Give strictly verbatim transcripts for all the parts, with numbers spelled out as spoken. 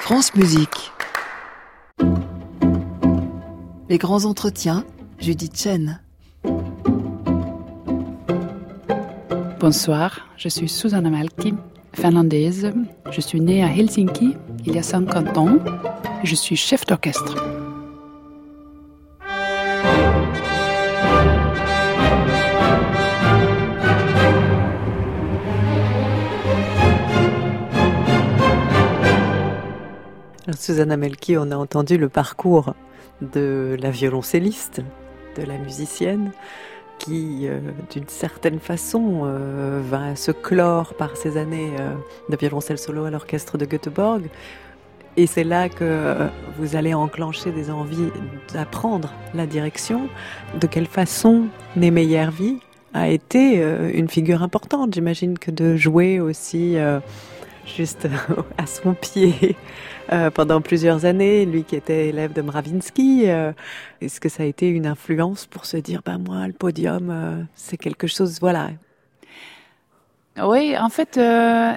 France Musique. Les grands entretiens, Judith Chen. Bonsoir, je suis Susanna Malki, finlandaise. Je suis née à Helsinki il y a cinquante ans et je suis chef d'orchestre. Susanna Malki, on a entendu le parcours de la violoncelliste, de la musicienne, qui, euh, d'une certaine façon, euh, va se clore par ces années euh, de violoncelle solo à l'orchestre de Göteborg. Et c'est là que euh, vous allez enclencher des envies d'apprendre la direction. De quelle façon Némé Järvi a été euh, une figure importante? J'imagine que de jouer aussi euh, juste à son pied Euh, pendant plusieurs années, lui qui était élève de Mravinsky, euh, est-ce que ça a été une influence pour se dire, bah moi, le podium, euh, c'est quelque chose, voilà. Oui, en fait, euh,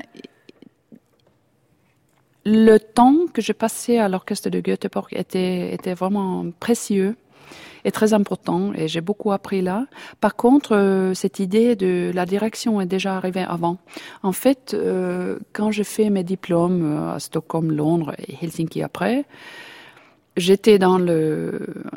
le temps que j'ai passé à l'orchestre de Göteborg était, était vraiment précieux et très important, et j'ai beaucoup appris là. Par contre, euh, cette idée de la direction est déjà arrivée avant. En fait, euh, quand j'ai fait mes diplômes à Stockholm, Londres et Helsinki après, j'étais dans le,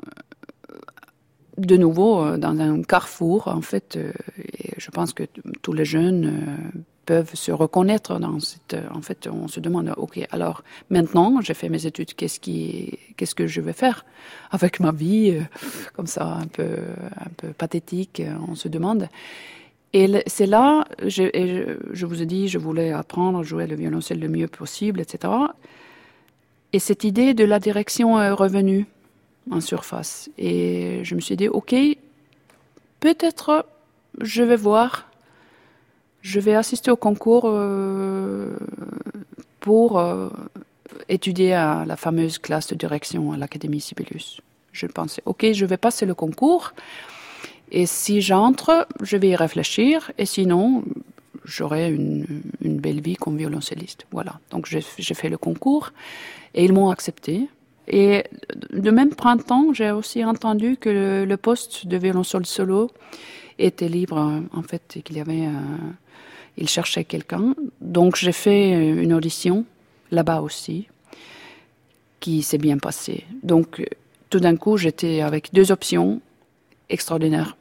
de nouveau dans un carrefour, en fait, euh, et je pense que t- tous les jeunes euh, peuvent se reconnaître dans cette... En fait, on se demande, ok, alors maintenant, j'ai fait mes études, qu'est-ce qui, qu'est-ce que je vais faire avec ma vie, comme ça, un peu, un peu pathétique, on se demande. Et c'est là, je, et je, je vous ai dit, je voulais apprendre à jouer le violoncelle le mieux possible, et cetera. Et cette idée de la direction est revenue en surface. Et je me suis dit, ok, peut-être je vais voir. Je vais assister au concours euh, pour euh, étudier à la fameuse classe de direction à l'Académie Sibelius. Je pensais, ok, je vais passer le concours, et si j'entre, je vais y réfléchir, et sinon, j'aurai une, une belle vie comme violoncelliste. Voilà, donc j'ai, j'ai fait le concours, et ils m'ont accepté. Et de même printemps, j'ai aussi entendu que le, le poste de violoncelle solo était libre, en fait, et qu'il y avait... un Il cherchait quelqu'un, donc j'ai fait une audition là-bas aussi, qui s'est bien passée. Donc tout d'un coup, j'étais avec deux options extraordinaires.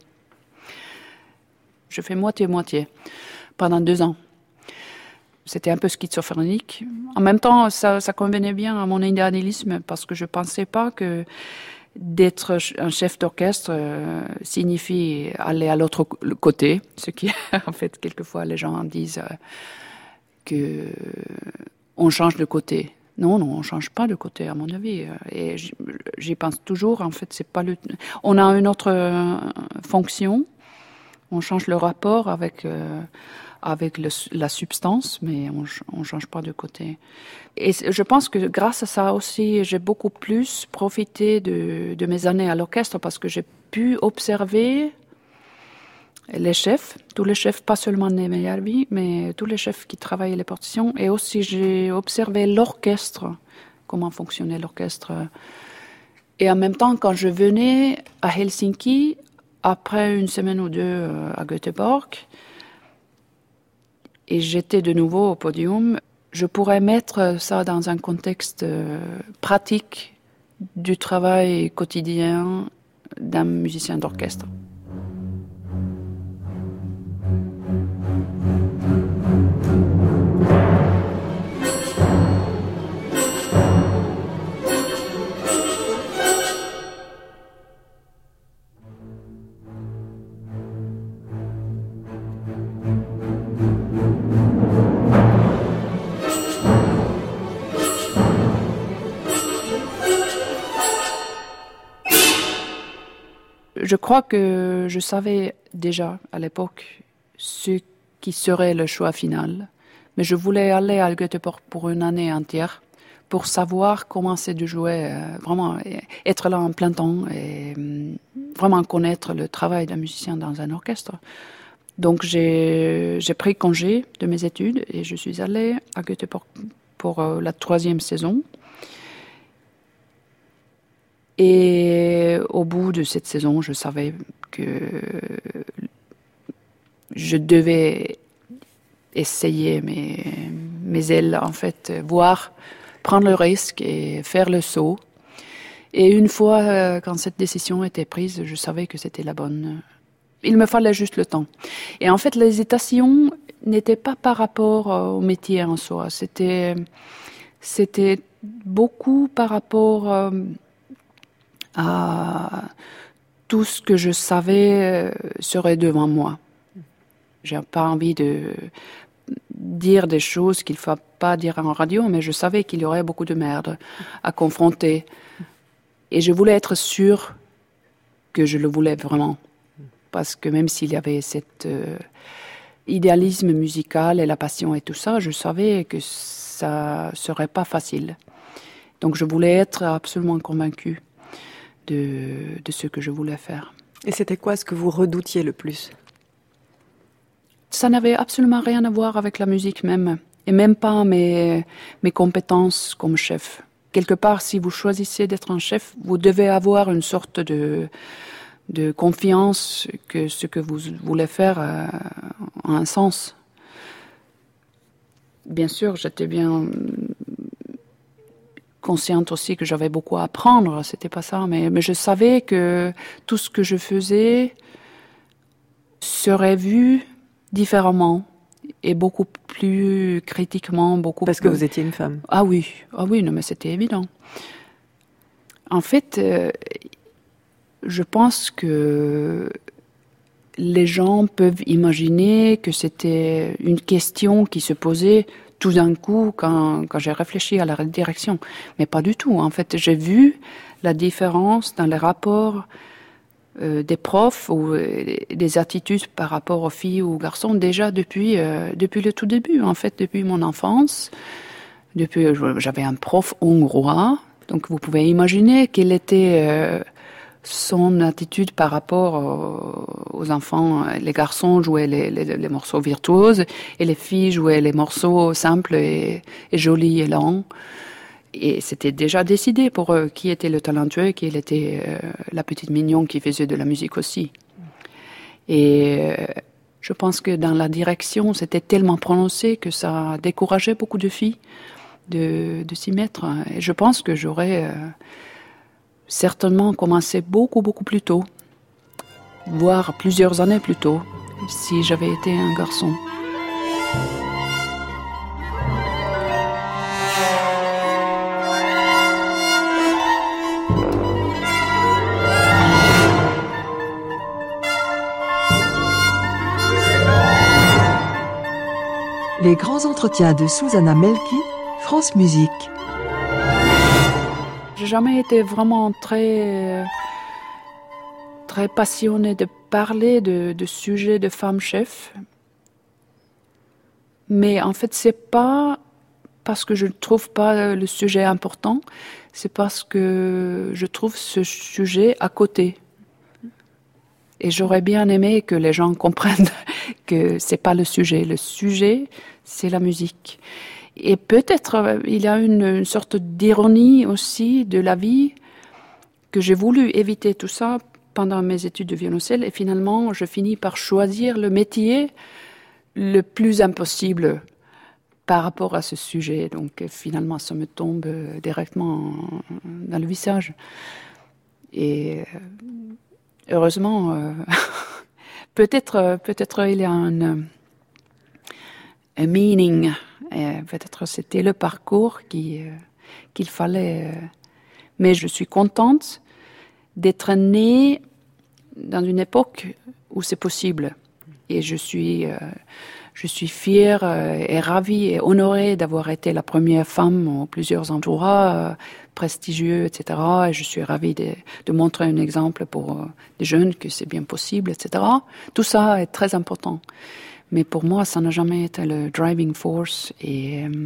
Je fais moitié-moitié pendant deux ans. C'était un peu schizophrénique. En même temps, ça, ça convenait bien à mon idéalisme parce que je pensais pas que d'être un chef d'orchestre euh, signifie aller à l'autre côté, ce qui, en fait, quelquefois, les gens disent euh, que on change de côté. Non, non, on change pas de côté, à mon avis. Et j'y, j'y pense toujours. En fait, c'est pas le. On a une autre euh, fonction. On change le rapport avec. Euh, avec le, la substance, mais on ne change pas de côté. Et je pense que grâce à ça aussi, j'ai beaucoup plus profité de, de mes années à l'orchestre parce que j'ai pu observer les chefs, tous les chefs, pas seulement Némé Järvi, mais tous les chefs qui travaillaient les partitions. Et aussi, j'ai observé l'orchestre, comment fonctionnait l'orchestre. Et en même temps, quand je venais à Helsinki, après une semaine ou deux à Göteborg, et j'étais de nouveau au podium, je pourrais mettre ça dans un contexte euh, pratique du travail quotidien d'un musicien d'orchestre. Je crois que je savais déjà à l'époque ce qui serait le choix final, mais je voulais aller à Göteborg pour une année entière pour savoir comment c'est de jouer, euh, vraiment être là en plein temps et euh, vraiment connaître le travail d'un musicien dans un orchestre. Donc j'ai, j'ai pris congé de mes études et je suis allée à Göteborg pour euh, la troisième saison. Et au bout de cette saison, je savais que je devais essayer mes, mes ailes, en fait, voir, prendre le risque et faire le saut. Et une fois, euh, quand cette décision était prise, je savais que c'était la bonne. Il me fallait juste le temps. Et en fait, l'hésitation n'était pas par rapport au métier en soi. C'était, c'était beaucoup par rapport euh, à tout ce que je savais serait devant moi. J'ai pas envie de dire des choses qu'il ne faut pas dire en radio, mais je savais qu'il y aurait beaucoup de merde à confronter. Et je voulais être sûre que je le voulais vraiment. Parce que même s'il y avait cet euh, idéalisme musical et la passion et tout ça, je savais que ça serait pas facile. Donc je voulais être absolument convaincue de, de ce que je voulais faire. Et c'était quoi ce que vous redoutiez le plus ? Ça n'avait absolument rien à voir avec la musique même, et même pas mes, mes compétences comme chef. Quelque part, si vous choisissez d'être un chef, vous devez avoir une sorte de, de confiance que ce que vous voulez faire a, a un sens. Bien sûr, j'étais bien consciente aussi que j'avais beaucoup à apprendre, c'était pas ça, mais, mais je savais que tout ce que je faisais serait vu différemment et beaucoup plus critiquement, beaucoup Parce plus... que vous étiez une femme. Ah oui, ah oui, non, mais c'était évident. En fait, euh, je pense que les gens peuvent imaginer que c'était une question qui se posait tout d'un coup quand, quand j'ai réfléchi à la direction. Mais pas du tout. En fait, j'ai vu la différence dans les rapports euh, des profs ou euh, des attitudes par rapport aux filles ou aux garçons déjà depuis, euh, depuis le tout début. En fait, depuis mon enfance, depuis, j'avais un prof hongrois. Donc, vous pouvez imaginer quelle était euh, son attitude par rapport aux, aux enfants. Les garçons jouaient les, les, les morceaux virtuoses et les filles jouaient les morceaux simples et, et jolis et lents. Et c'était déjà décidé pour eux qui était le talentueux et qui était euh, la petite mignonne qui faisait de la musique aussi. Et euh, je pense que dans la direction, c'était tellement prononcé que ça décourageait beaucoup de filles de, de s'y mettre. Et je pense que j'aurais... Euh, certainement commencé beaucoup, beaucoup plus tôt, voire plusieurs années plus tôt, si j'avais été un garçon. Les grands entretiens de Susanna Melki, France Musique. J'ai jamais été vraiment très, très passionnée de parler de, de sujets de femmes chefs. Mais en fait, c'est pas parce que je ne trouve pas le sujet important, c'est parce que je trouve ce sujet à côté. Et j'aurais bien aimé que les gens comprennent que c'est pas le sujet. Le sujet, c'est la musique. Et peut-être il y a une, une sorte d'ironie aussi de la vie que j'ai voulu éviter tout ça pendant mes études de violoncelle. Et finalement, je finis par choisir le métier le plus impossible par rapport à ce sujet. Donc finalement, ça me tombe directement dans le visage. Et heureusement, euh, peut-être, peut-être il y a un, un meaning. Et peut-être c'était le parcours qui, euh, qu'il fallait. Euh, mais je suis contente d'être née dans une époque où c'est possible. Et je suis, euh, je suis fière euh, et ravie et honorée d'avoir été la première femme en plusieurs endroits euh, prestigieux, et cetera. Et je suis ravie de, de montrer un exemple pour euh, des jeunes que c'est bien possible, et cetera. Tout ça est très important. Mais pour moi, ça n'a jamais été le driving force. Et euh,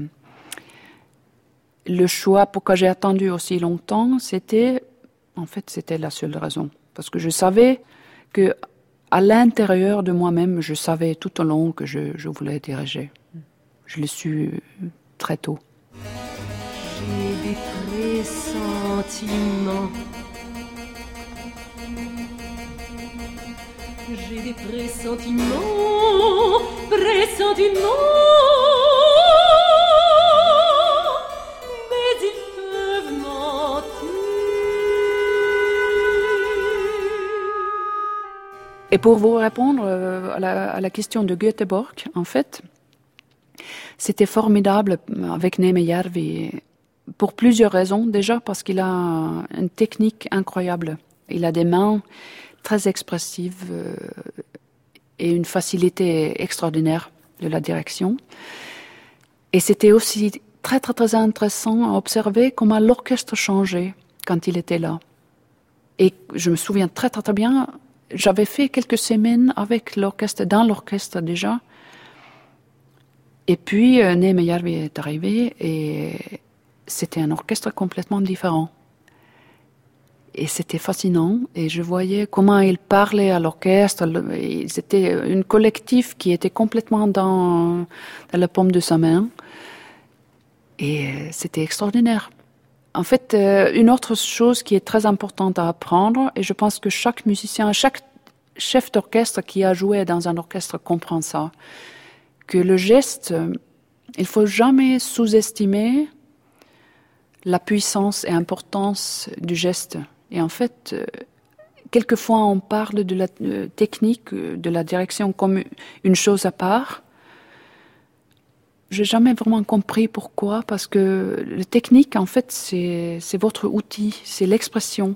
le choix, pourquoi j'ai attendu aussi longtemps, c'était, en fait, c'était la seule raison. Parce que je savais que, à l'intérieur de moi-même, je savais tout au long que je, je voulais diriger. Je l'ai su très tôt. J'ai des pressentiments J'ai des pressentiments, pressentiments, mais ils peuvent mentir. Et pour vous répondre à la, à la question de Göteborg, en fait, c'était formidable avec Neeme Järvi pour plusieurs raisons. Déjà parce qu'il a une technique incroyable. Il a des mains très expressives euh, et une facilité extraordinaire de la direction. Et c'était aussi très très très intéressant à observer comment l'orchestre changeait quand il était là. Et je me souviens très très très bien, j'avais fait quelques semaines avec l'orchestre, dans l'orchestre déjà. Et puis euh, Neeme Järvi est arrivé et c'était un orchestre complètement différent. Et c'était fascinant. Et je voyais comment il parlait à l'orchestre. C'était un collectif qui était complètement dans, dans la paume de sa main. Et c'était extraordinaire. En fait, une autre chose qui est très importante à apprendre, et je pense que chaque musicien, chaque chef d'orchestre qui a joué dans un orchestre comprend ça, que le geste, il faut jamais sous-estimer la puissance et l'importance du geste. Et en fait, euh, quelquefois on parle de la euh, technique, de la direction comme une chose à part. J'ai jamais vraiment compris pourquoi, parce que la technique, en fait, c'est, c'est votre outil, c'est l'expression.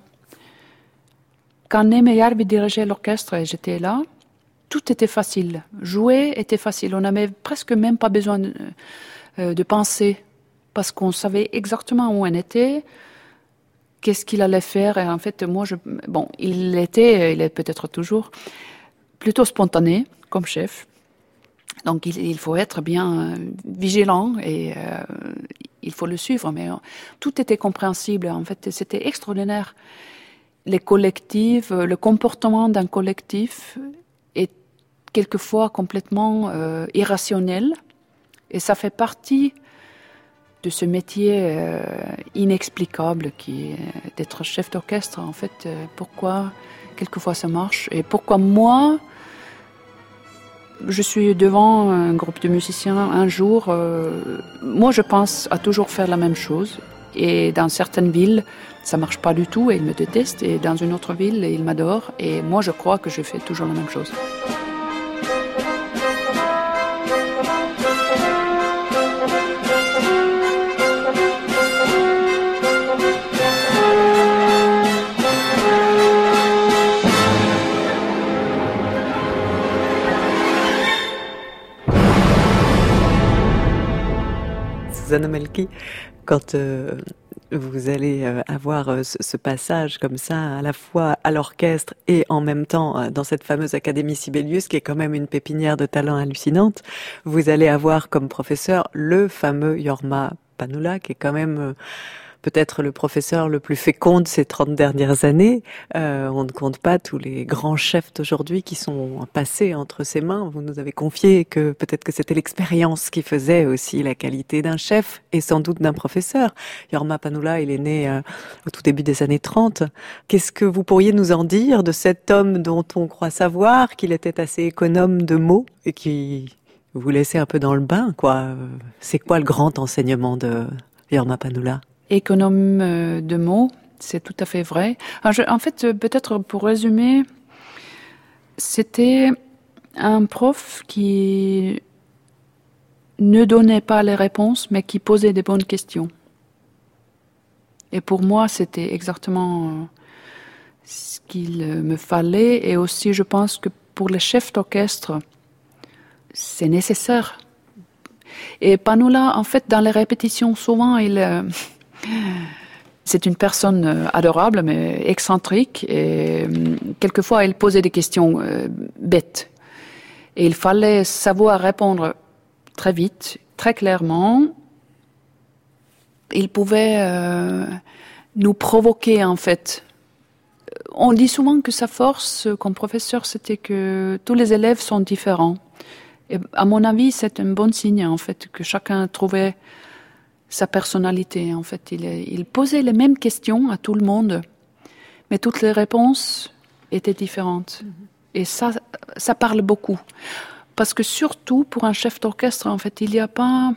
Quand Neeme Järvi dirigeait l'orchestre et j'étais là, tout était facile. Jouer était facile. On n'avait presque même pas besoin de, euh, de penser, parce qu'on savait exactement où on était, qu'est-ce qu'il allait faire. Et en fait, moi, je, bon, il était, il est peut-être toujours, plutôt spontané comme chef. Donc, il, il faut être bien vigilant et euh, il faut le suivre. Mais euh, tout était compréhensible. En fait, c'était extraordinaire. Les collectifs, le comportement d'un collectif est quelquefois complètement euh, irrationnel. Et ça fait partie de ce métier euh, inexplicable qui est d'être chef d'orchestre. En fait, euh, pourquoi quelquefois ça marche et pourquoi moi, je suis devant un groupe de musiciens un jour, euh, moi je pense à toujours faire la même chose. Et dans certaines villes, ça marche pas du tout et ils me détestent. Et dans une autre ville, ils m'adorent. Et moi, je crois que je fais toujours la même chose. Susanna Melki, quand euh, vous allez euh, avoir euh, ce, ce passage comme ça, à la fois à l'orchestre et en même temps euh, dans cette fameuse Académie Sibelius, qui est quand même une pépinière de talent hallucinante, vous allez avoir comme professeur le fameux Jorma Panula, qui est quand même euh, peut-être le professeur le plus fécond de ces trente dernières années. Euh, on ne compte pas tous les grands chefs d'aujourd'hui qui sont passés entre ses mains. Vous nous avez confié que peut-être que c'était l'expérience qui faisait aussi la qualité d'un chef et sans doute d'un professeur. Jorma Panula, il est né euh, au tout début des années trente. Qu'est-ce que vous pourriez nous en dire de cet homme dont on croit savoir qu'il était assez économe de mots et qui vous laissait un peu dans le bain, quoi? C'est quoi le grand enseignement de Jorma Panula? Économe de mots, c'est tout à fait vrai. Alors je, en fait, peut-être pour résumer, c'était un prof qui ne donnait pas les réponses, mais qui posait des bonnes questions. Et pour moi, c'était exactement ce qu'il me fallait. Et aussi, je pense que pour les chefs d'orchestre, c'est nécessaire. Et Panula, en fait, dans les répétitions, souvent, il... C'est une personne adorable, mais excentrique. Et quelquefois, elle posait des questions euh, bêtes. Et il fallait savoir répondre très vite, très clairement. Il pouvait euh, nous provoquer, en fait. On dit souvent que sa force, comme professeur, c'était que tous les élèves sont différents. Et à mon avis, c'est un bon signe, en fait, que chacun trouvait sa personnalité, en fait. Il, il posait les mêmes questions à tout le monde, mais toutes les réponses étaient différentes. Et ça, ça parle beaucoup. Parce que surtout, pour un chef d'orchestre, en fait, il n'y a pas...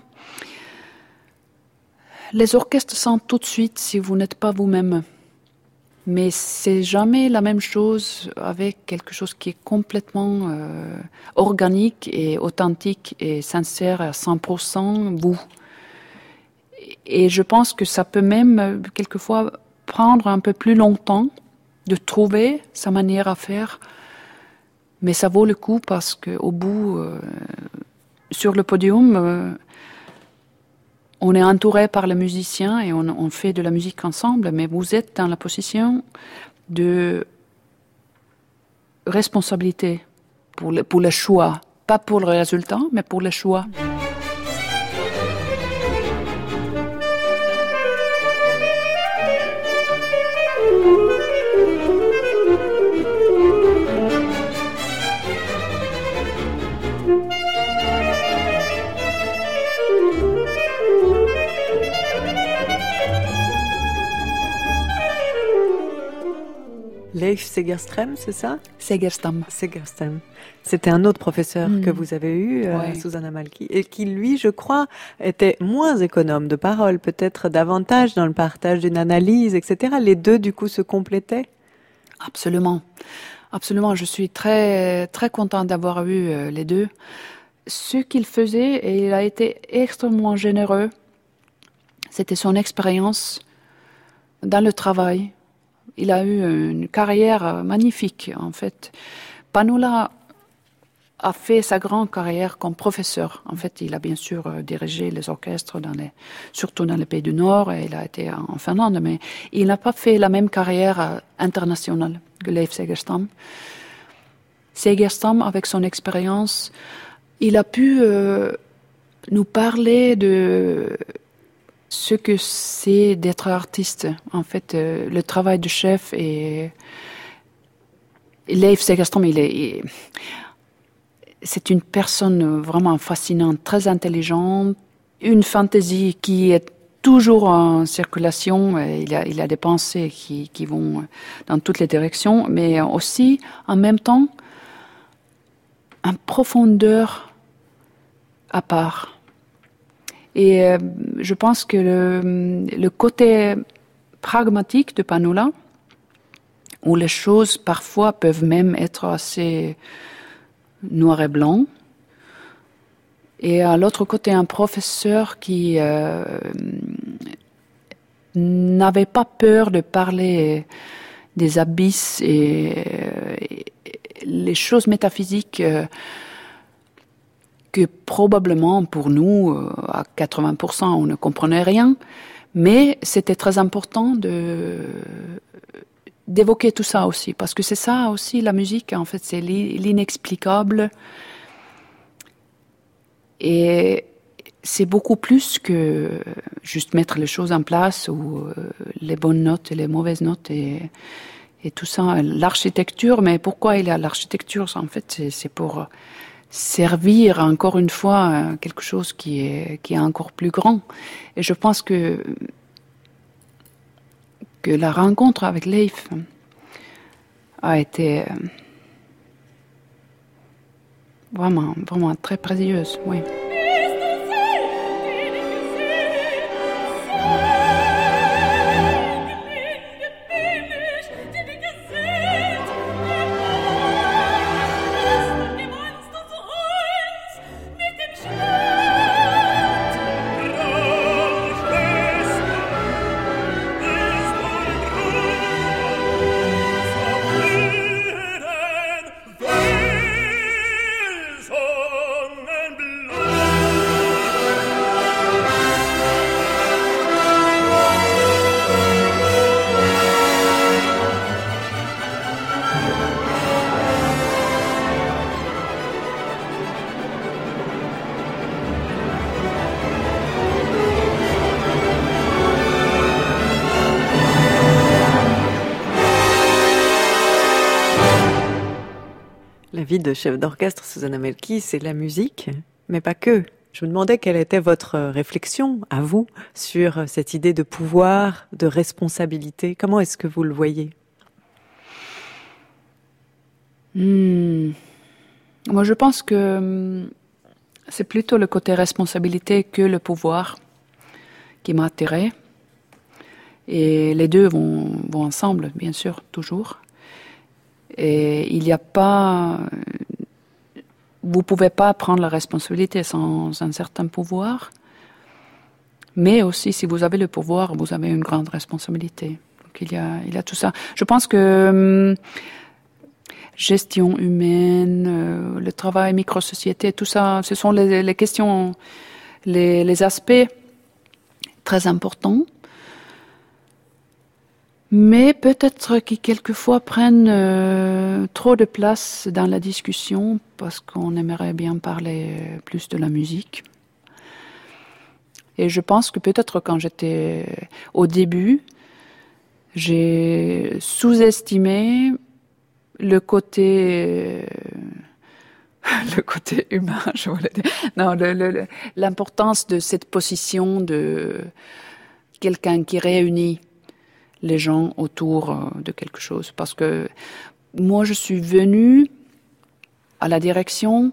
Les orchestres sentent tout de suite si vous n'êtes pas vous-même. Mais c'est jamais la même chose avec quelque chose qui est complètement euh, organique et authentique et sincère à cent pour cent vous. Et je pense que ça peut même, quelquefois, prendre un peu plus longtemps de trouver sa manière à faire. Mais ça vaut le coup parce qu'au bout, euh, sur le podium, euh, on est entouré par les musiciens et on, on fait de la musique ensemble, mais vous êtes dans la position de responsabilité pour le, pour le choix. Pas pour le résultat, mais pour le choix. Leif Segerström, c'est ça? Segerstam. Segerstam. C'était un autre professeur mmh. que vous avez eu, euh, ouais. Susanna Malki, et qui, lui, je crois, était moins économe de parole, peut-être davantage dans le partage d'une analyse, et cetera. Les deux, du coup, se complétaient? Absolument. Absolument. Je suis très, très contente d'avoir eu euh, les deux. Ce qu'il faisait, et il a été extrêmement généreux, c'était son expérience dans le travail. Il a eu une carrière magnifique, en fait. Panula a fait sa grande carrière comme professeur. En fait, il a bien sûr dirigé les orchestres, dans les, surtout dans les pays du Nord, et il a été en Finlande, mais il n'a pas fait la même carrière internationale que Leif Segerstam. Segerstam, avec son expérience, il a pu euh, nous parler de ce que c'est d'être artiste. En fait, euh, le travail de chef et Leif Segerström, il est, il... c'est une personne vraiment fascinante, très intelligente, une fantaisie qui est toujours en circulation. Il a, il a des pensées qui, qui vont dans toutes les directions, mais aussi, en même temps, une profondeur à part. Et euh, je pense que le, le côté pragmatique de Panula, où les choses parfois peuvent même être assez noir et blanc, et à l'autre côté un professeur qui euh, n'avait pas peur de parler des abysses et, et les choses métaphysiques euh, que probablement pour nous, à quatre-vingts pour cent, on ne comprenait rien, mais c'était très important de, d'évoquer tout ça aussi, parce que c'est ça aussi la musique, en fait, c'est l'inexplicable, et c'est beaucoup plus que juste mettre les choses en place, ou les bonnes notes et les mauvaises notes, et, et tout ça, l'architecture, mais pourquoi il y a l'architecture, en fait, c'est, c'est pour servir encore une fois quelque chose qui est, qui est encore plus grand. Et je pense que, que la rencontre avec Leif a été vraiment, vraiment très précieuse, oui. La vie de chef d'orchestre, Susanna Melki, c'est la musique, mais pas que. Je me demandais quelle était votre réflexion, à vous, sur cette idée de pouvoir, de responsabilité. Comment est-ce que vous le voyez ? Hmm. Moi, je pense que hum, c'est plutôt le côté responsabilité que le pouvoir qui m'a attirée. Et les deux vont, vont ensemble, bien sûr, toujours. Et il n'y a pas... Vous ne pouvez pas prendre la responsabilité sans un certain pouvoir. Mais aussi, si vous avez le pouvoir, vous avez une grande responsabilité. Donc, il y a, il y a tout ça. Je pense que hum, gestion humaine, euh, le travail, micro-société, tout ça, ce sont les, les questions, les, les aspects très importants. Mais peut-être qui quelquefois prennent euh, trop de place dans la discussion parce qu'on aimerait bien parler plus de la musique. Et je pense que peut-être quand j'étais au début, j'ai sous-estimé le côté le côté humain, je voulais dire. Non, le, le, l'importance de cette position de quelqu'un qui réunit les gens autour de quelque chose. Parce que moi, je suis venue à la direction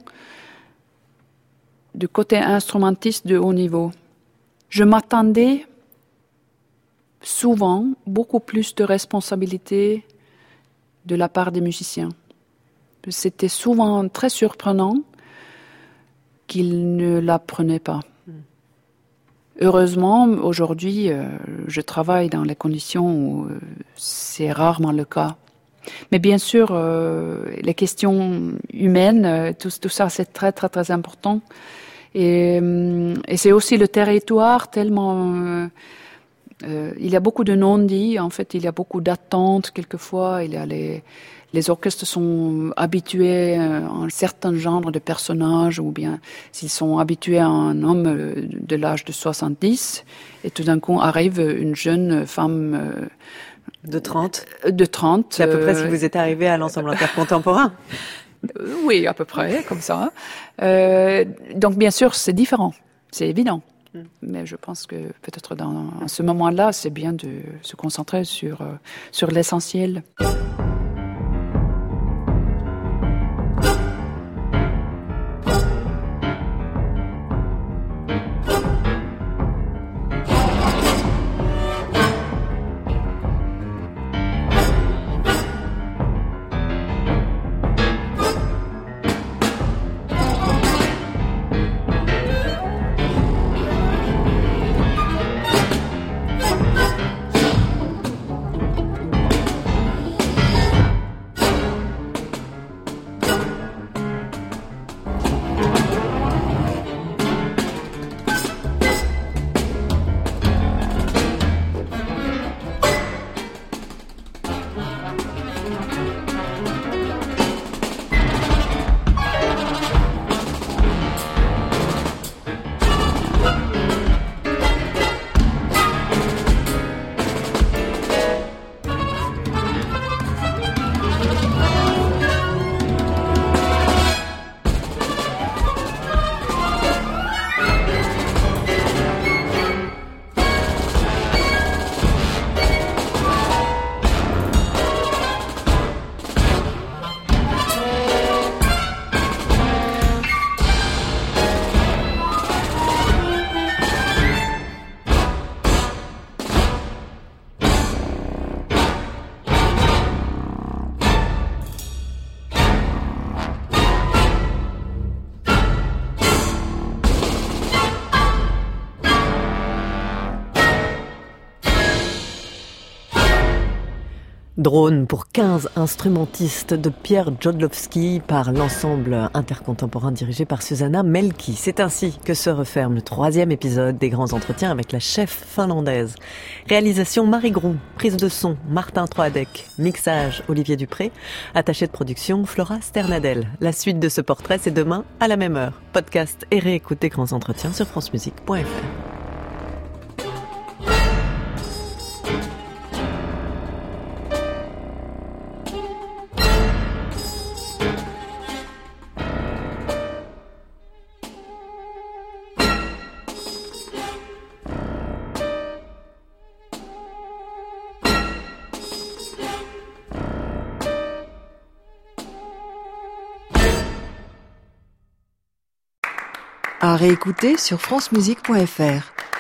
du côté instrumentiste de haut niveau. Je m'attendais souvent beaucoup plus de responsabilités de la part des musiciens. C'était souvent très surprenant qu'ils ne la prenaient pas. Heureusement, aujourd'hui, euh, je travaille dans les conditions où euh, c'est rarement le cas. Mais bien sûr, euh, les questions humaines, euh, tout, tout ça, c'est très, très, très important. Et, euh, et c'est aussi le territoire tellement... Euh, euh, il y a beaucoup de non-dits, en fait, il y a beaucoup d'attentes quelquefois. Il y a les, les orchestres sont habitués à un certain genre de personnages, ou bien s'ils sont habitués à un homme de l'âge de soixante-dix, et tout d'un coup arrive une jeune femme... Euh, de trente. De trente. C'est à peu près ce qui vous est arrivé à l'ensemble intercontemporain. Oui, à peu près, comme ça. Euh, donc, bien sûr, c'est différent. C'est évident. Mm. Mais je pense que peut-être dans ce moment-là, c'est bien de se concentrer sur, euh, sur l'essentiel. Drone pour quinze instrumentistes de Pierre Jodlowski par l'ensemble intercontemporain dirigé par Susanna Melki. C'est ainsi que se referme le troisième épisode des Grands Entretiens avec la chef finlandaise. Réalisation Marie Grou, prise de son Martin Troadec, mixage Olivier Dupré, attaché de production Flora Sternadel. La suite de ce portrait, c'est demain à la même heure. Podcast et réécoute des Grands Entretiens sur francemusique point f r. À réécouter sur francemusique point f r.